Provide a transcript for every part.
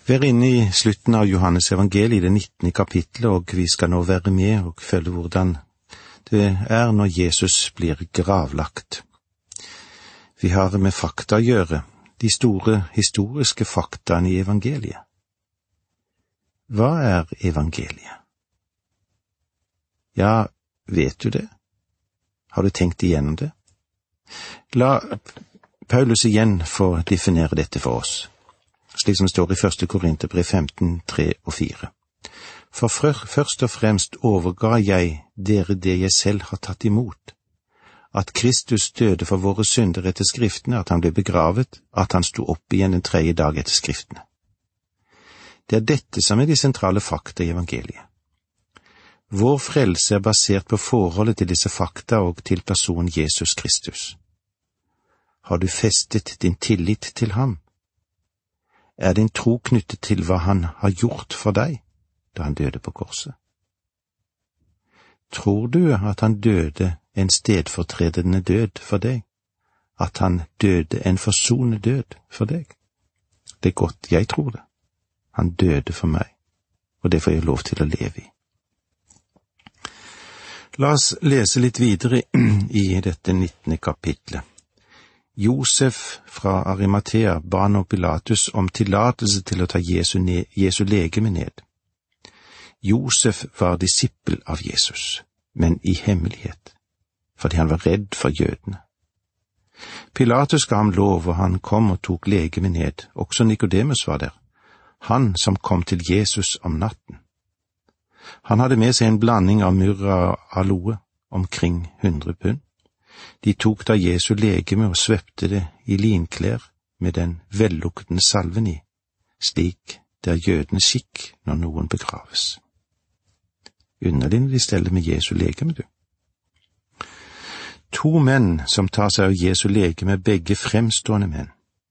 Vi er inne i slutten av Johannes evangeliet, det 19. kapitlet, og vi skal nå være med og følge hvordan det er når Jesus blir gravlagt. Vi har med fakta å gjøre, de store historiske faktaene i evangeliet. Hva er evangeliet? Ja, vet du det? Har du tenkt igjennom det? La Paulus igjen få definere dette for oss, slik som det står i 1. Korinterbrev 15, 3 og 4. For først og fremst overga jeg dere det jeg selv har tatt imot, at Kristus døde for våre synder etter skriftene, at han ble begravet, at han sto opp igjen den 3. dag etter skriftene. Det er dette som er de sentrale fakta i evangeliet. Vår frelse er basert på forholdet til disse fakta og til personen Jesus Kristus. Har du festet din tillit til ham? Er din tro knyttet til hva han har gjort for deg da han døde på korset? Tror du at han døde en stedfortredende død for deg? At han døde en forsonende død for deg? Det er godt jeg tror det. Han døde for meg, og det får jeg lov til å leve i. La oss lese litt videre i dette 19. kapitlet. Josef fra Arimathea ba nå Pilatus om tillatelse til å ta Jesu legeme ned. Josef var disippel av Jesus, men i hemmelighet, fordi han var redd for jødene. Pilatus ga ham lov, og han kom og tok legeme ned. Også Nikodemus var der, han som kom til Jesus om natten. Han hadde med seg en blanding av myrra og aloe, omkring 100 pund. De tok da Jesu legeme og svøpte det i linklær med den velluktende salven i, slik det er jødenes skikk når noen begraves. Underlig når de steller med Jesu legeme, du. 2 menn som tar seg av Jesu legeme, begge fremstående menn.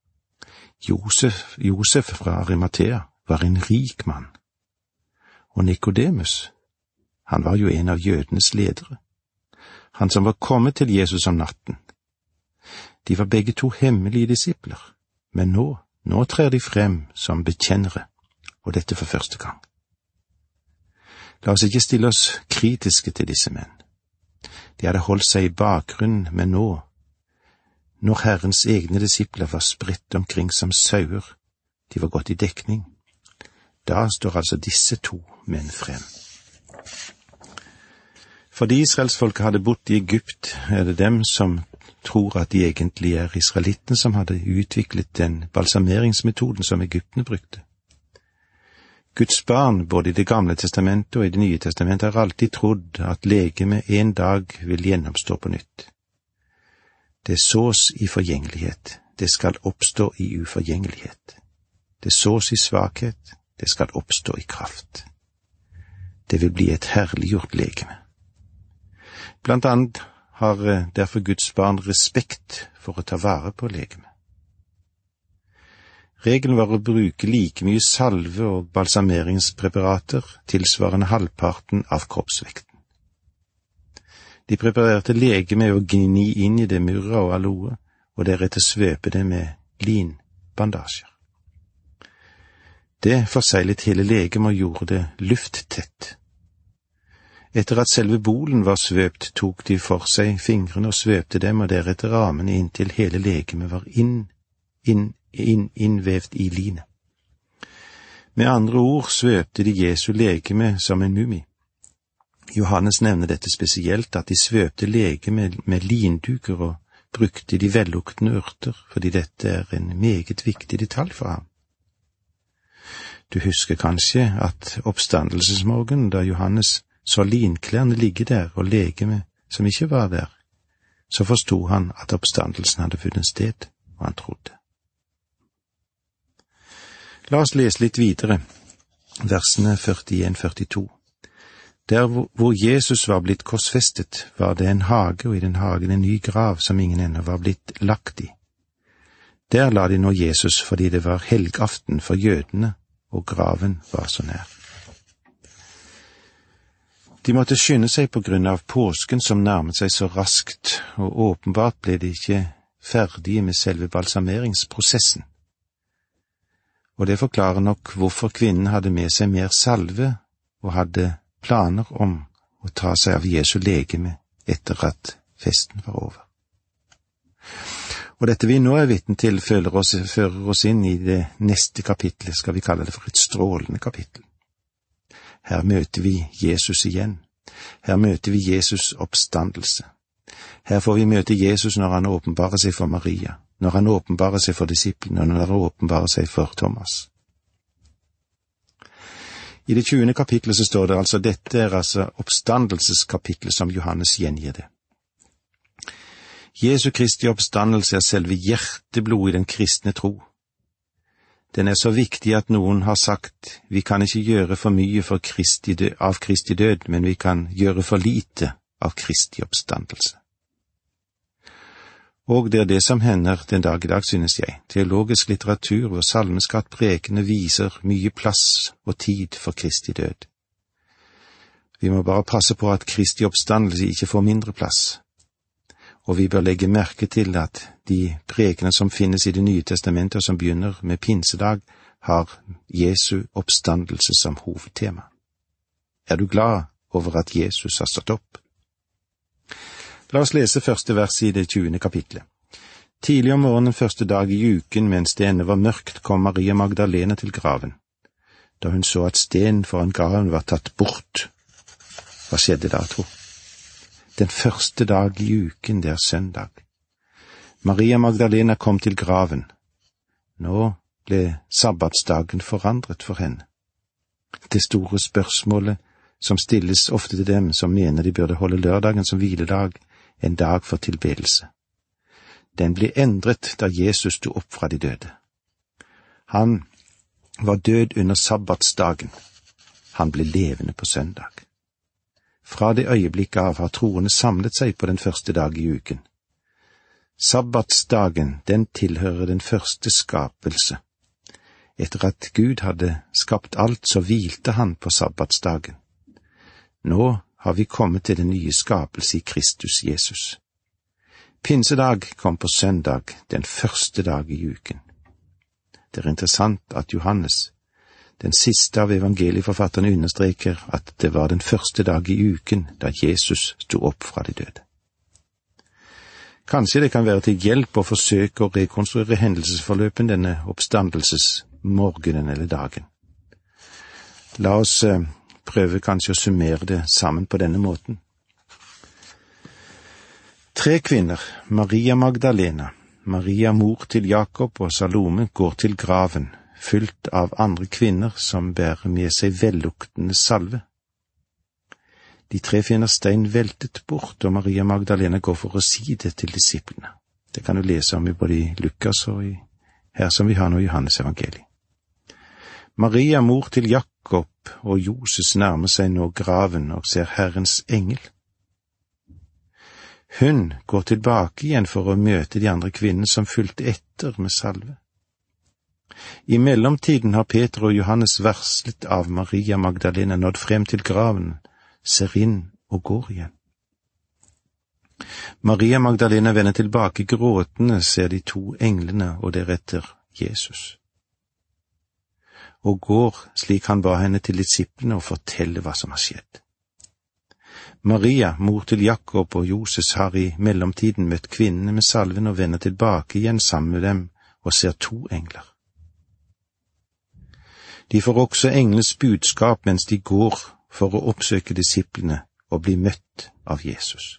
Josef fra Arimathea var en rik mann, og Nikodemus, han var jo en av jødenes ledere, han som var kommet til Jesus om natten. De var begge 2 hemmelige disipler, men nå trer de frem som bekjennere, og dette for første gang. La oss ikke stille oss kritiske til disse menn. De hadde holdt seg i bakgrunnen, men nå, når Herrens egne disipler var spredt omkring som sauer, de var gått i dekning, da står altså disse 2 menn frem. Fordi israelsfolket hadde bodd i Egypt, er det dem som tror at de egentlig er israelittene som hadde utviklet den balsameringsmetoden som Egyptene brukte. Guds barn, både i Det gamle testamentet og i Det nye testamentet, har alltid trodd at legeme en dag vil gjennomstå på nytt. Det sås i forgjengelighet, det skal oppstå i uforgjengelighet. Det sås i svakhet, det skal oppstå i kraft. Det vil bli et herliggjort legeme. Blant annet har derfor Guds barn respekt for å ta vare på legeme. Regelen var å bruke like mye salve og balsameringspreparater tilsvarende halvparten av kroppsvekten. De preparerte legeme med å gni inn i det myrra og aloe, og deretter svøpe det med linbandasjer. Det forseglet hele legeme og gjorde det lufttett. Etter at selve bolen var svøpt, tok de for seg fingrene og svøpte dem, og deretter ramene inntil hele legemet var innvevd i linet. Med andre ord svøpte de Jesu legeme som en mumie. Johannes nevner dette spesielt, at de svøpte legemet med linduker og brukte de velluktende urter, fordi dette er en meget viktig detalj for ham. Du husker kanskje at oppstandelsesmorgen, da Johannes så linklærne ligge der og legeme som ikke var der, så forstod han at oppstandelsen hadde funnet sted, og han trodde. La oss lese litt videre, versene 41-42. Der hvor Jesus var blitt korsfestet, var det en hage, og i den hagen en ny grav som ingen ennå var blitt lagt i. Der la de nå Jesus fordi det var helgaften for jødene, og graven var så nær. De måtte skynde seg på grunn av påsken som nærmet seg så raskt, og åpenbart ble de ikke ferdige med selve balsameringsprosessen. Og det forklarer nok hvorfor kvinnen hadde med seg mer salve og hadde planer om å ta seg av Jesu legeme etter at festen var over. Og dette vi nå er vitne til fører oss inn i det neste kapitlet, skal vi kalle det for et strålende kapittel. Her møter vi Jesus igjen. Her møter vi Jesus oppstandelse. Her får vi møte Jesus når han åpenbarer seg for Maria, når han åpenbarer seg for disiplene, og når han åpenbarer seg for Thomas. I det 20. kapitlet så står det altså, dette er altså oppstandelseskapitlet som Johannes gjengir det. Jesu Kristi oppstandelse er selve hjerteblod i den kristne tro. Den er så viktig at noen har sagt, vi kan ikke gjøre for mye av Kristi død, men vi kan gjøre for lite av Kristi oppstandelse. Og det er det som hender den dag i dag, synes jeg. Teologisk litteratur og salmeskatt prekende viser mye plass og tid for Kristi død. Vi må bare passe på at Kristi oppstandelse ikke får mindre plass. Og vi bør legge merke til at de prekene som finnes i Det nye testamentet, som begynner med pinsedag, har Jesu oppstandelse som hovedtema. Er du glad over at Jesus har stått opp? La oss lese første vers i det 20. kapitlet. Tidlig om morgenen første dag i uken, mens det ennå var mørkt, kom Maria Magdalena til graven. Da hun så at stenen foran graven var tatt bort. Hva skjedde da, tro? Den første dag i uken, det er søndag. Maria Magdalena kom til graven. Nå ble sabbatsdagen forandret for henne. Det store spørsmålet som stilles ofte til dem som mener de burde holde lørdagen som hviledag, en dag for tilbedelse. Den ble endret da Jesus sto opp fra de døde. Han var død under sabbatsdagen. Han ble levende på søndag. Fra det øyeblikket av har troende samlet seg på den første dag i uken. Sabbatsdagen, den tilhører den første skapelse. Etter at Gud hadde skapt alt, så hvilte han på sabbatsdagen. Nå har vi kommet til den nye skapelse i Kristus Jesus. Pinsedag kom på søndag, den første dag i uken. Det er interessant at Johannes, den siste av evangelieforfatterne, understreker at det var den første dag i uken da Jesus sto opp fra de døde. Kanskje det kan være til hjelp å forsøke å rekonstruere hendelsesforløpen denne oppstandelsesmorgenen eller dagen. La oss prøve kanskje å summere det sammen på denne måten. 3 kvinner, Maria Magdalena, Maria mor til Jakob og Salome, går til graven, fylt av andre kvinner som bærer med seg velluktende salve. De 3 finner stein veltet bort, og Maria Magdalena går for å si det til disiplene. Det kan du lese om i både i Lukas og her som vi har nå i Johannes evangeliet. Maria mor til Jakob og Joses nærmer seg nå graven og ser Herrens engel. Hun går tilbake igjen for å møte de andre kvinnene som fulgte etter med salve. I mellomtiden har Peter og Johannes varslet av Maria Magdalena nådd frem til graven, ser inn og går igjen. Maria Magdalena vender tilbake gråtende, ser de 2 englene og deretter Jesus. Og går, slik han ba henne, til disiplene og fortelle hva som har skjedd. Maria, mor til Jakob og Joses, har i mellomtiden møtt kvinnene med salven og vender tilbake igjen sammen med dem og ser 2 engler. De får også englenes budskap mens de går for å oppsøke disiplene og bli møtt av Jesus.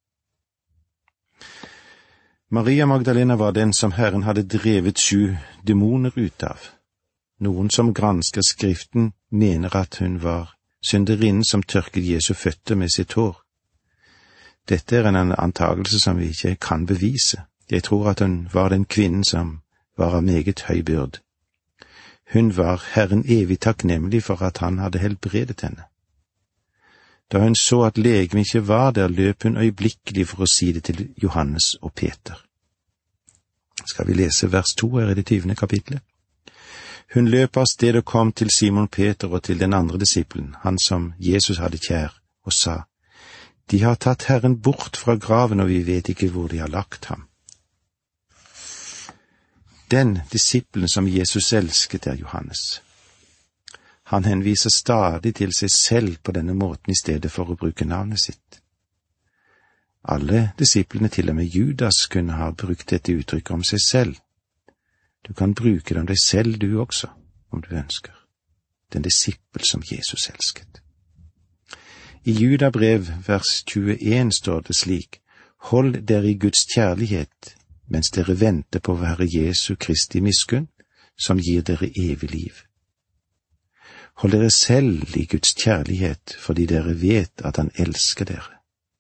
Maria Magdalena var den som Herren hadde drevet 7 demoner ut av. Noen som gransker Skriften mener at hun var synderinnen som tørket Jesu føtter med sitt hår. Dette er en antagelse som vi ikke kan bevise. Jeg tror at hun var den kvinnen som var av meget høy byrd. Hun var Herren evig takknemlig for at han hadde helbredet henne. Da hun så at legeme ikke var der, løp hun øyeblikkelig for å si det til Johannes og Peter. Skal vi lese vers 2 her i det 20. kapitlet? Hun løp av sted og kom til Simon Peter og til den andre disippelen, han som Jesus hadde kjær, og sa, «De har tatt Herren bort fra graven, og vi vet ikke hvor de har lagt ham.» Den disippelen som Jesus elsket, Johannes. Han henviser stadig til seg selv på denne måten i stedet for å bruke navnet sitt. Alle disiplene, til og med Judas, kunne ha brukt dette uttrykket om seg selv. Du kan bruke det om deg selv du også, om du ønsker. Den disippel som Jesus elsket. I Juda brev vers 21 står det slik: Hold dere i Guds kjærlighet, mens dere venter på Herre Jesu Kristi miskunn, som gir dere evig liv. Hold dere selv i Guds kjærlighet, fordi dere vet at han elsker dere.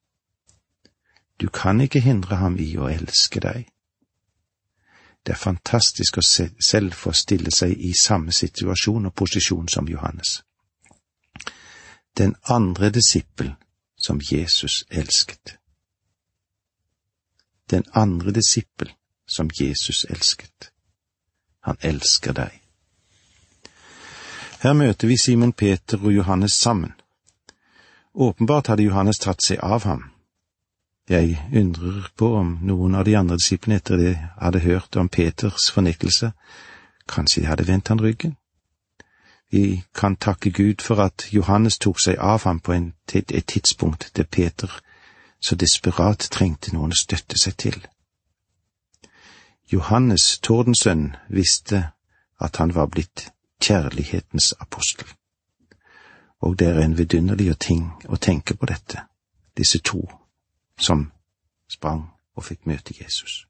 Du kan ikke hindre ham i å elske deg. Det er fantastisk å selv få stille seg i samme situasjon og posisjon som Johannes. Den andre disippel som Jesus elsket. Den andre disippel som Jesus elsket. Han elsker deg. Her møter vi Simon Peter og Johannes sammen. Åpenbart hadde Johannes tatt seg av ham. Jeg undrer på om noen av de andre disiplene etter det hadde hørt om Peters fornektelse, kanskje de hadde vendt han ryggen. Vi kan takke Gud for at Johannes tok seg av ham på et tidspunkt der Peter så desperat trengte noen å støtte seg til. Johannes, tordensønn, visste at han var blitt kjærlighetens apostel. Og det er en vidunderlig ting å tenke på dette, disse to som sprang og fikk møte Jesus.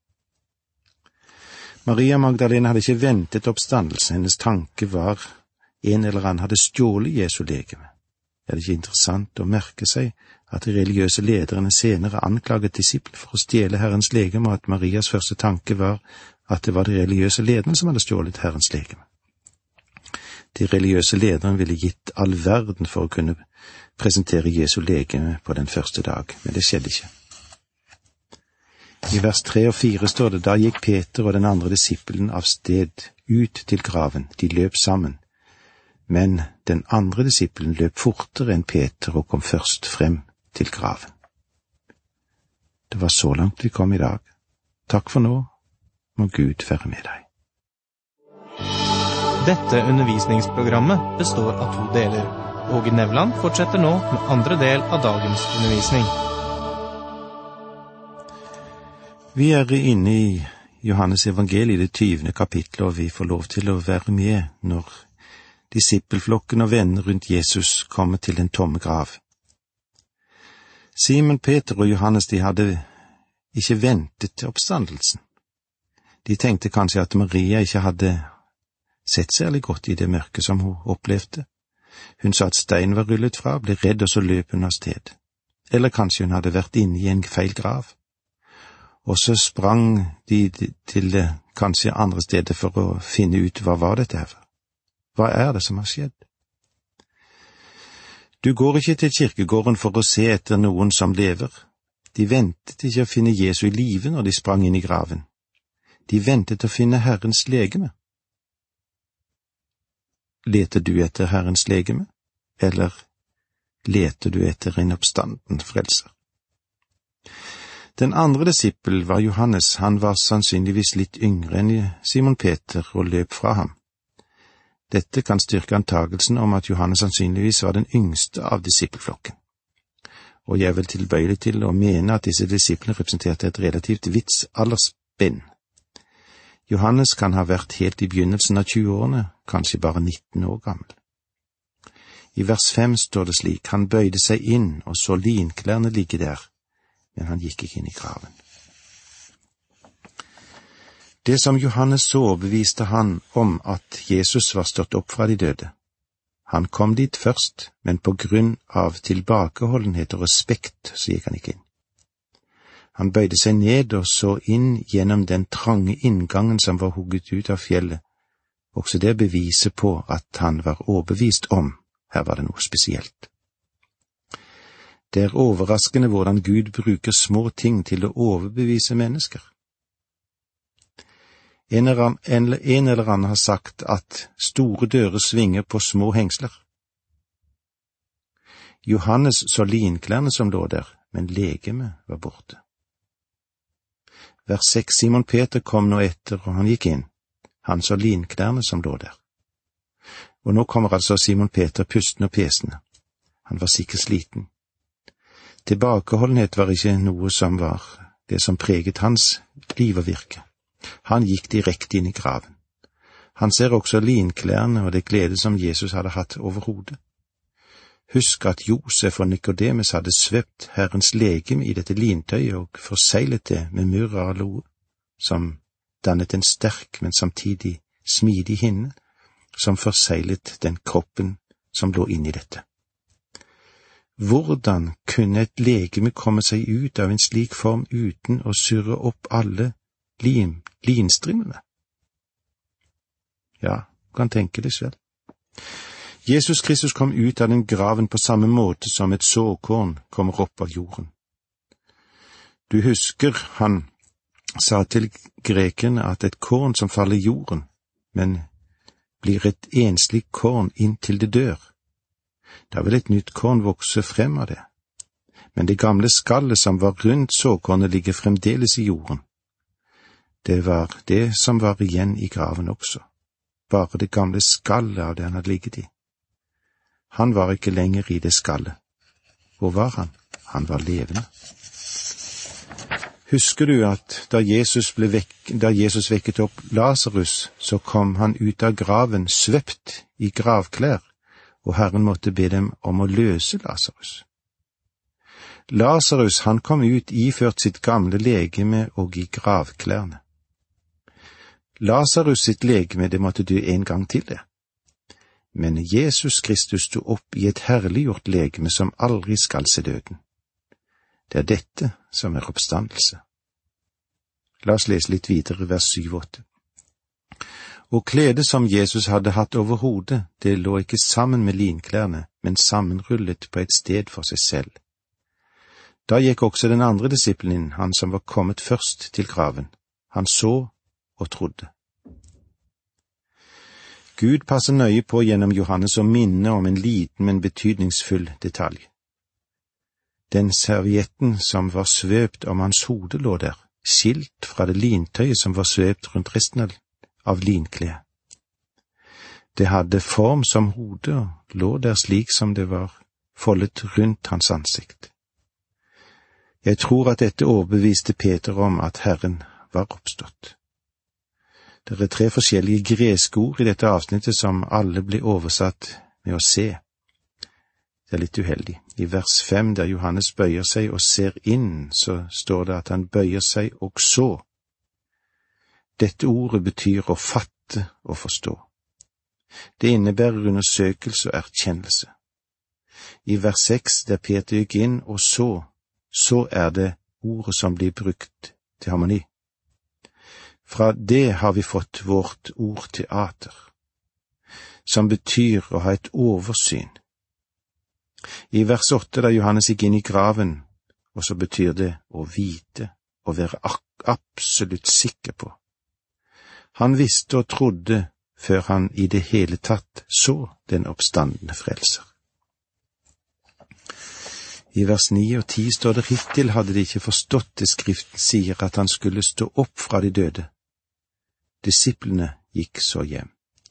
Maria Magdalena hadde ikke ventet oppstandelsen. Hennes tanke var en eller annen hadde stjålet Jesu legeme. Er det ikke interessant å merke seg at de religiøse lederne senere anklaget disiplene for å stjele Herrens legeme, og at Marias første tanke var at det var de religiøse lederne som hadde stjålet Herrens legeme. De religiøse lederne ville gitt all verden for å kunne presentere Jesu legeme på den første dag, men det skjedde ikke. I vers 3 og 4 står det: Da gikk Peter og den andre disippelen av sted ut til graven. De løp sammen. Men den andre disippelen løp fortere enn Peter og kom først frem til graven. Det var så langt vi kom i dag. Takk for nå. Må Gud være med deg. Dette undervisningsprogrammet består av 2 deler. Åge Nevland fortsetter nå med andre del av dagens undervisning. Vi er inne i Johannes evangeliet, det 20. kapittel, og vi får lov til å være med når disippelflokken og venner rundt Jesus kommer til den tomme grav. Simon Peter og Johannes, de hadde ikke ventet til oppstandelsen. De tenkte kanskje at Maria ikke hadde sett særlig godt i det mørke som hun opplevde. Hun sa at steinen var rullet fra, ble redd, og så løp hun av sted. Eller kanskje hun hadde vært inne i en feil grav. Og så sprang de til kanskje andre steder for å finne ut hva var dette her. Hva er det som har skjedd? Du går ikke til kirkegården for å se etter noen som lever. De ventet ikke å finne Jesu i live når de sprang inn i graven. De ventet å finne Herrens legeme. Leter du etter Herrens legeme, eller leter du etter en oppstanden frelser? Den andre disippel var Johannes. Han var sannsynligvis litt yngre enn Simon Peter og løp fra ham. Dette kan styrke antagelsen om at Johannes sannsynligvis var den yngste av disippelflokken. Og jeg er vel tilbøyelig til å mene at disse disiplene representerte et relativt vidt aldersspenn. Johannes kan ha vært helt i begynnelsen av 20-årene, kanskje bare 19 år gammel. I vers 5 står det slik: Han bøyde seg inn og så linklærne ligge der, men han gikk ikke inn i graven. Det som Johannes så, overbeviste han om at Jesus var stått opp fra de døde. Han kom dit først, men på grunn av tilbakeholdenhet og respekt så gikk han ikke inn. Han bøyde seg ned og så inn gjennom den trange inngangen som var hugget ut av fjellet. Også det beviser på at han var overbevist om her var det noe spesielt. Det er overraskende hvordan Gud bruker små ting til å overbevise mennesker. En eller annen har sagt at store dører svinger på små hengsler. Johannes så linklærne som lå der, men legemet var borte. Vers 6, Simon Peter kom nå etter, og han gikk inn. Han så linklærne som lå der. Og nå kommer altså Simon Peter pustende og pesende. Han var sikkert sliten. Tilbakeholdenhet var ikke noe som var det som preget hans liv og virke. Han gikk direkte inn i graven. Han ser også linklærne og det glede som Jesus hadde hatt over hodet. Husk at Josef og Nikodemus hadde svøpt Herrens legeme i dette lintøyet og forseglet det med myrra og aloe, som dannet en sterk, men samtidig smidig hinne, som forseglet den kroppen som lå inni dette. Hvordan kunne et legeme komme seg ut av en slik form uten å surre opp alle linstrimmene? Ja, du kan tenke det selv. Jesus Kristus kom ut av den graven på samme måte som et såkorn kommer opp av jorden. Du husker han sa til grekerne at et korn som faller i jorden, men blir et enslig korn inntil det dør. Da vil et nytt korn vokse frem av det. Men det gamle skallet som var rundt såkornet ligger fremdeles i jorden. Det var det som var igjen i graven også. Bare det gamle skallet av det han hadde ligget i. Han var ikke lenger i det skallet. Hvor var han? Han var levende. Husker du at da Jesus vekket opp Lazarus, så kom han ut av graven svøpt i gravklær, og Herren måtte be dem om å løse Lazarus. Lazarus, han kom ut iført sitt gamle legeme og i gravklærne. Lazarus sitt legeme, det måtte dø en gang til det. Men Jesus Kristus sto opp i et herliggjort legeme som aldri skal se døden. Det er dette som er oppstandelse. La oss lese litt videre, vers 7-8. Og kledet som Jesus hadde hatt over hodet, det lå ikke sammen med linklærne, men sammenrullet på et sted for seg selv. Da gikk også den andre disippelen inn, han som var kommet først til graven. Han så og trodde. Gud passer nøye på gjennom Johannes å minne om en liten, men betydningsfull detalj. Den servietten som var svøpt om hans hode lå der, skilt fra det lintøyet som var svøpt rundt resten av linkledet. Det hadde form som hode og lå der slik som det var foldet rundt hans ansikt. Jeg tror at dette overbeviste Peter om at Herren var oppstått. Det er 3 forskjellige greske ord i dette avsnittet som alle blir oversatt med å se. Det er litt uheldig. I vers 5, der Johannes bøyer seg og ser inn, så står det at han bøyer seg og så. Dette ordet betyr å fatte og forstå. Det innebærer undersøkelse og erkjennelse. I vers 6, der Peter gikk inn og så er det ordet som blir brukt til harmoni. Fra det har vi fått vårt ord teater, som betyr å ha et oversyn. I vers 8, da Johannes gikk inn i graven, og så betyr det å vite, å være absolutt sikker på. Han visste og trodde før han i det hele tatt så den oppstandende frelser. I vers 9 og 10 står det: hittil hadde de ikke forstått det Skriften sier, at han skulle stå opp fra de døde. Disiplene gikk så hjem.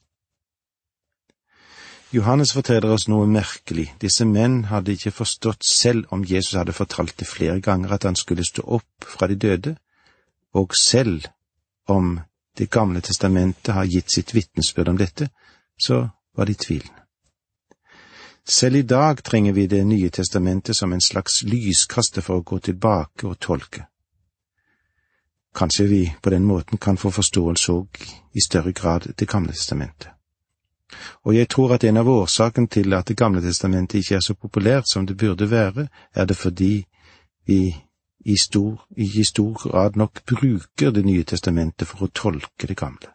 Johannes forteller oss noe merkelig. Disse menn hadde ikke forstått, selv om Jesus hadde fortalt det flere ganger at han skulle stå opp fra de døde, og selv om Det gamle testamentet har gitt sitt vitnesbyrd om dette, så var de tvilende. Selv i dag trenger vi Det nye testamentet som en slags lyskaster for å gå tilbake og tolke. Kanskje vi på den måten kan få forståelse og i større grad Det gamle testamentet. Og jeg tror at en av årsakene til at Det gamle testamentet ikke er så populært som det burde være, er det fordi vi i stor grad nok bruker Det nye testamentet for å tolke det gamle.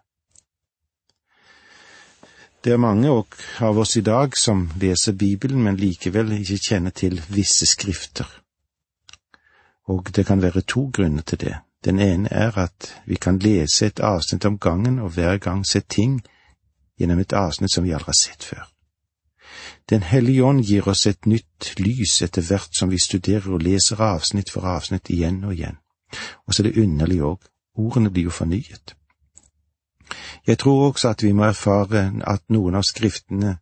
Det er mange av oss i dag som leser Bibelen, men likevel ikke kjenner til visse skrifter. Og det kan være 2 grunner til det. Den ene er at vi kan lese et avsnitt om gangen og hver gang se ting gjennom et avsnitt som vi aldri har sett før. Den hellige ånd gir oss et nytt lys etter hvert som vi studerer og leser avsnitt for avsnitt igjen og igjen. Og så er det underlig også, ordene blir jo fornyet. Jeg tror også at vi må erfare at noen av skriftene,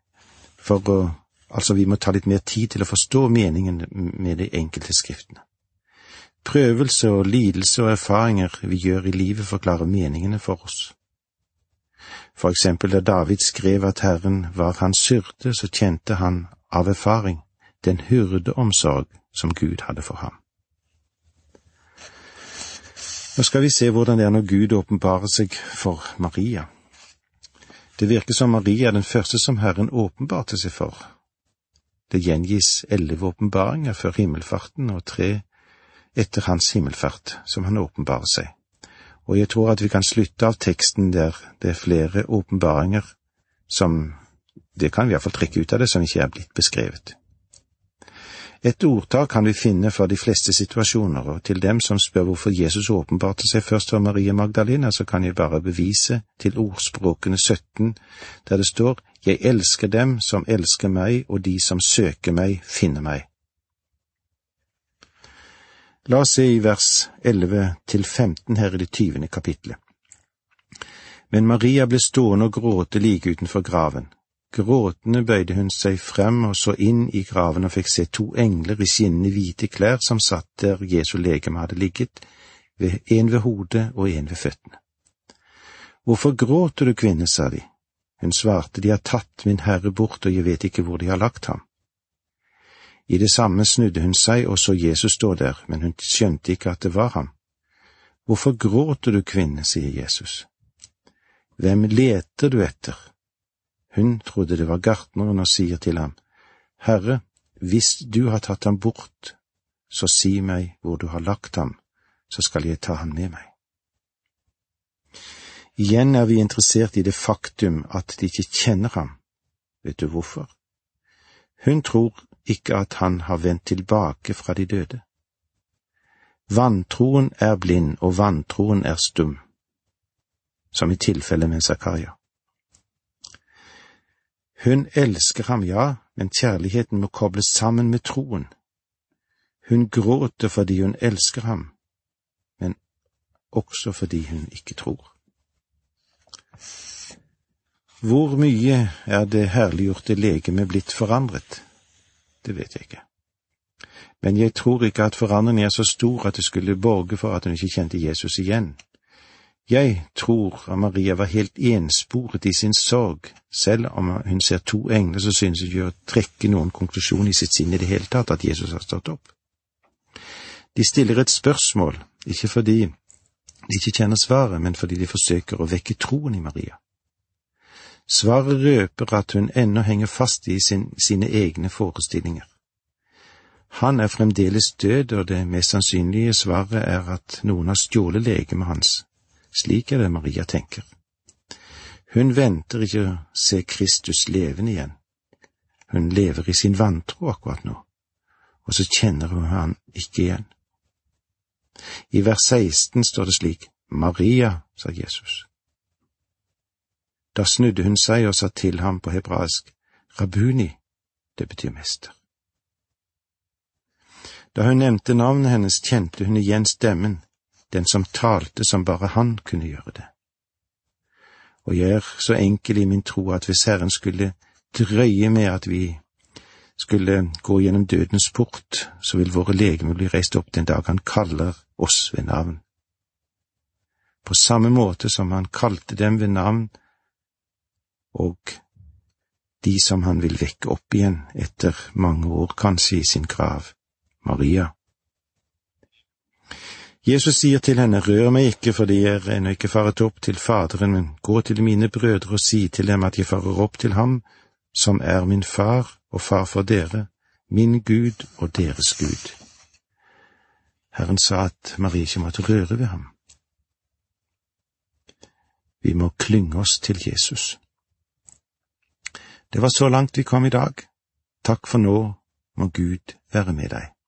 vi må ta litt mer tid til å forstå meningen med de enkelte skriftene. Prøvelse og lidelse og erfaringer vi gjør i livet forklarer meningene for oss. For eksempel da David skrev at Herren var hans hyrde, så kjente han av erfaring den hyrdeomsorg som Gud hadde for ham. Nå skal vi se hvordan det er når Gud åpenbarer seg for Maria. Det virker som Maria er den første som Herren åpenbarte seg for. Det gjengis 11 åpenbaringer før himmelfarten og 3 etter hans himmelfart som han åpenbarer seg. Og jeg tror at vi kan slutte av teksten der det er flere åpenbaringer som, det kan vi i hvert fall trekke ut av det, som ikke er blitt beskrevet. Et ordtak kan vi finne for de fleste situasjoner, og til dem som spør hvorfor Jesus åpenbarte seg først for Maria Magdalena, så kan jeg bare bevise til ordspråkene 17, der det står: «Jeg elsker dem som elsker meg, og de som søker meg, finner meg.» La oss se i vers 11-15 her i det 20. kapitlet. Men Maria ble stående og gråte like utenfor graven. Gråtende bøyde hun seg frem og så inn i graven og fikk se 2 engler i skinnende hvite klær som satt der Jesu legeme hadde ligget, en ved hodet og en ved føttene. «Hvorfor gråter du, kvinne?» sa de. Hun svarte: «De har tatt min Herre bort, og jeg vet ikke hvor de har lagt ham.» I det samme snudde hun seg og så Jesus stå der, men hun skjønte ikke at det var ham. «Hvorfor gråter du, kvinne?» sier Jesus. «Hvem leter du etter?» Hun trodde det var gartneren og sier til ham: «Herre, hvis du har tatt ham bort, så si meg hvor du har lagt ham, så skal jeg ta ham med meg.» Igjen er vi interessert i det faktum at de ikke kjenner ham. Vet du hvorfor? Hun tror ikke at han har vendt tilbake fra de døde. Vantroen er blind, og vantroen er stum, som i tilfelle med Zakaria. Hun elsker ham, ja, men kjærligheten må kobles sammen med troen. Hun gråter fordi hun elsker ham, men også fordi hun ikke tror. Hvor mye er det herliggjorte legeme blitt forandret? Det vet jeg ikke. Men jeg tror ikke at forandringen er så stor at det skulle borge for at hun ikke kjente Jesus igjen. Jeg tror at Maria var helt ensporet i sin sorg. Selv om hun ser 2 engler, så synes hun ikke å trekke noen konklusjon i sitt sinn i det hele tatt at Jesus har stått opp. De stiller et spørsmål, ikke fordi de ikke kjenner svaret, men fordi de forsøker å vekke troen i Maria. Svaret røper at hun ennå henger fast i sine egne forestillinger. Han er fremdeles død, og det mest sannsynlige svaret er at noen har stjålet legemet hans. Slik er det Maria tenker. Hun venter ikke å se Kristus levende igjen. Hun lever i sin vantro akkurat nå, og så kjenner hun han ikke igjen. I vers 16 står det slik: «Maria», sa Jesus. Da snudde hun seg og sa til ham på hebraisk: «Rabuni», det betyr mester. Da hun nevnte navnet hennes, kjente hun igjen stemmen, den som talte som bare han kunne gjøre det. Og jeg er så enkel i min tro at hvis Herren skulle drøye med at vi skulle gå gjennom dødens port, så vil våre legemer bli reist opp den dag han kaller oss ved navn. På samme måte som han kalte dem ved navn, og de som han vil vekke opp igjen etter mange år, kanskje i sin grav, Maria. Jesus sier til henne: «Rør meg ikke, fordi jeg er ennå ikke faret opp til Faderen, men gå til mine brødre og si til dem at jeg farer opp til ham, som er min far og far for dere, min Gud og deres Gud.» Herren sa at Maria ikke måtte røre ved ham. Vi må klynge oss til Jesus. Det var så langt vi kom i dag. Takk for nå, må Gud være med deg.